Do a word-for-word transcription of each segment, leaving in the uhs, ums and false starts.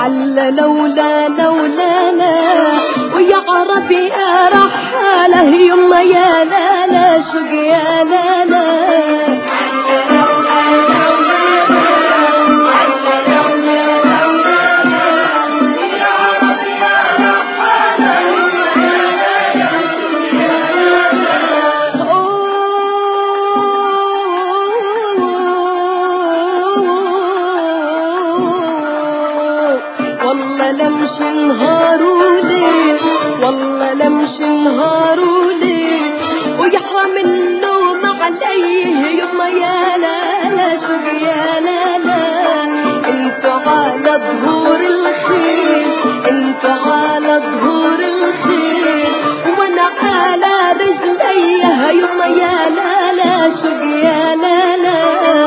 على لولا لولا لا ويا عربي يا رحاله يما يا لا لا شوق يا لا لا لمشي نهارولي والله لمشي نهارولي ويحرم النوم عليه يما يا لا لا شوق يا لا لا انت على ظهور الخيل انت على ظهور الخيل وانا على رجليه يما يا لا لا شوق يا لا لا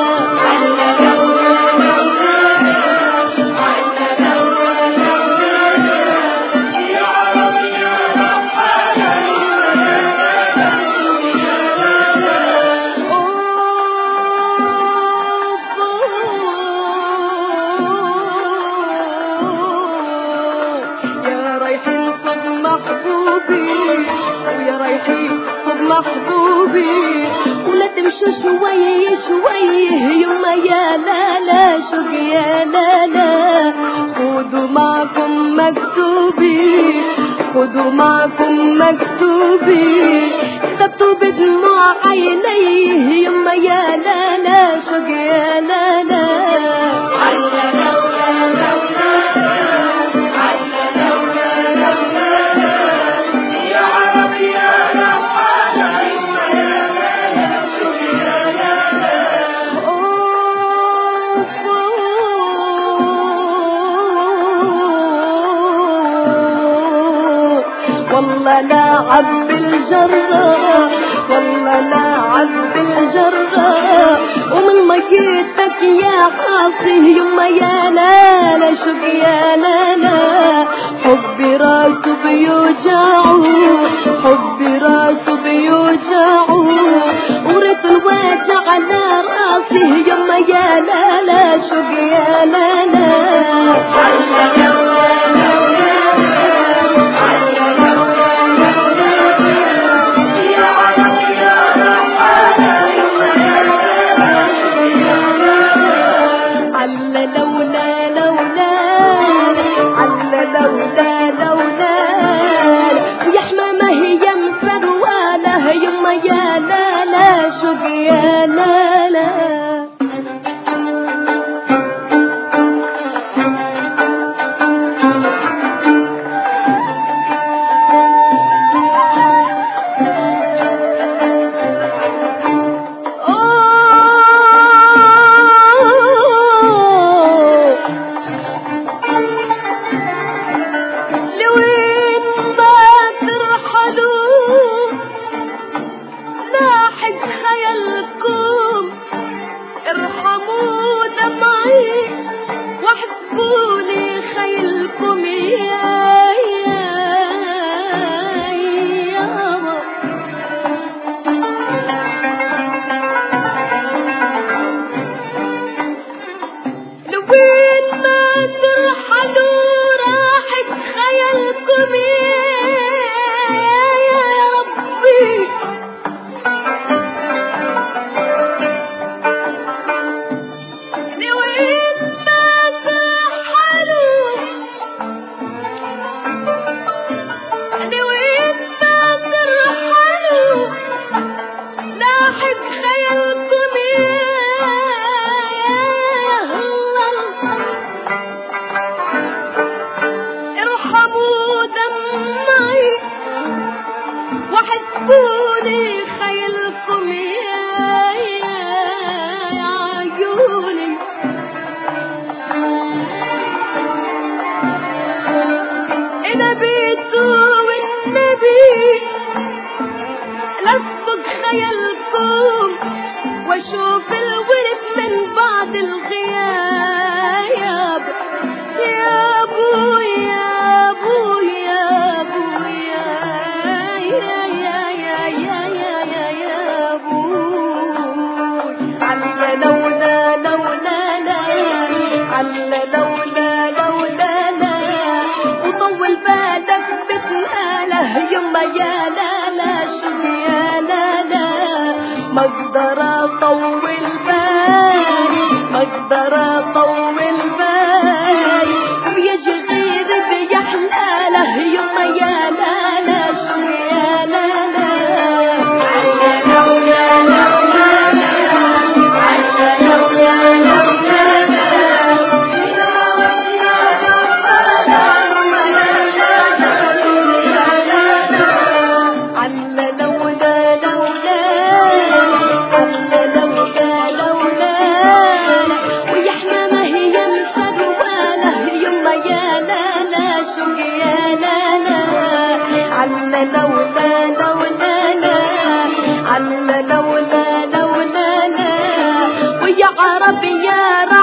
محبوبي ولا تمشوا شوي شوي يما يا لا لا شوق يا لا لا خذوا معكم مكتوبي خذوا معكم مكتوبي كتبتوا بدموع عينيه يما يا لا لا شوق يا لا لا على لولا لولا على لولا لولا يا عربي يا والله لاعب بالجرة والله لاعب بالجرة ومن مجيتك يا قاسي يما يا لا لا شوق يا لا لا حبي راسه بيوجعه حبي راسه بيوجعه وريت الوجع على راسي يما يا لا لا شوق يا لا لا لولا لولا يا حمامة هي مسروالة يما يا لا لا شوق يا لا لا وحسبوني خيلكم يا يا عيوني انا بيتو والنبي لصق خيلكم واشوف الورد من بعد الغياب يا ابوي يا ابوي يا ابوي يا يا يا يا يا يا يا ابوي على لولا لولا لا على لولا لولا يا لا لا شوق يا لا لا ما اقدر اطول بالي ما اقدر اطول بالي ويجي غير بيحلاله يما يا لا لا شوق يا لا لا لولا لولا على لولا لولا لولا لولا لا على لولا لولا لا ويا عربي يا